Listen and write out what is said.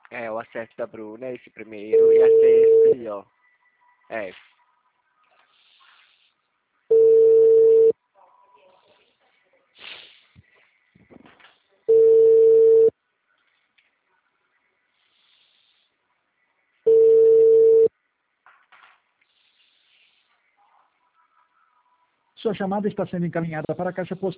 É, o acerto da Bruna, esse primeiro, ia ser esse aí, ó. É. Sua chamada está sendo encaminhada para a caixa postal